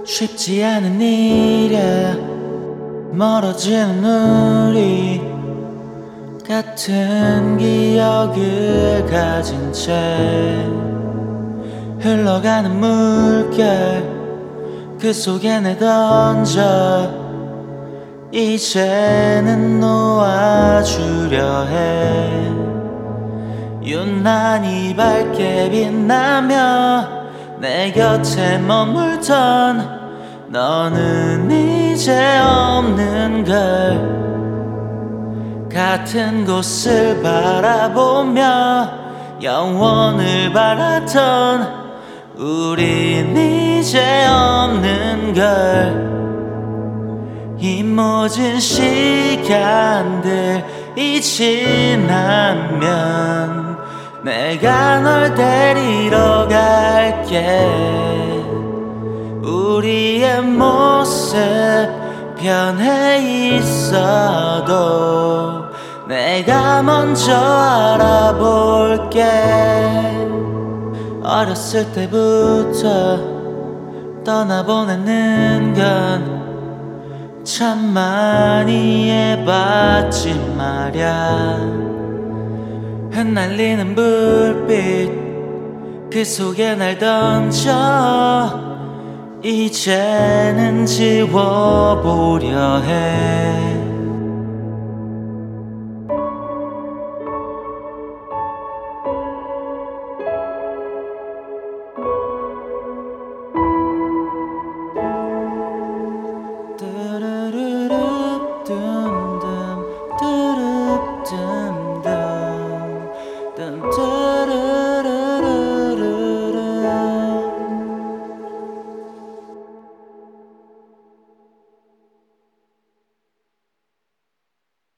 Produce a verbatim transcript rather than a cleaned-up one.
쉽지 않은 일에 멀어지는 우리 같은 기억을 가진 채 흘러가는 물결 그 속에 내 던져 이제는 놓아주려 해. 유난히 밝게 빛나며 내 곁에 머물던 너는 이제 없는 걸. 같은 곳을 바라보며 영원을 바랐던 우린 이제 없는 걸. 이 모든 시간들이 지나면 내가 널 데리러 갈게. 우리의 모습 변해 있어도 내가 먼저 알아볼게. 어렸을 때부터 떠나보내는 건 참 많이 해봤지 말야. 흩날리는 불빛 그 속에 날 던져 이제는 지워보려 해.